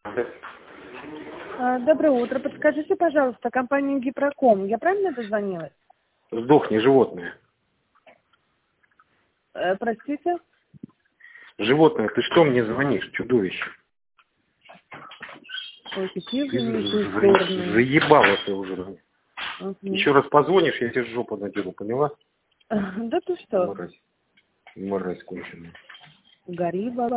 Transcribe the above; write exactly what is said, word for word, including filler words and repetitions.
А, Доброе утро. Подскажите, пожалуйста, компания Гипроком. Я правильно дозвонилась? Сдохни, животное. Э, простите? Животное, ты что мне звонишь, чудовище? Ой, какие Ты вы за- некультурные. заебала ты уже. Мгм. Еще раз позвонишь, я тебе жопу надену, поняла? Да ты что? Мразь. Мразь конченая. Гори, баба.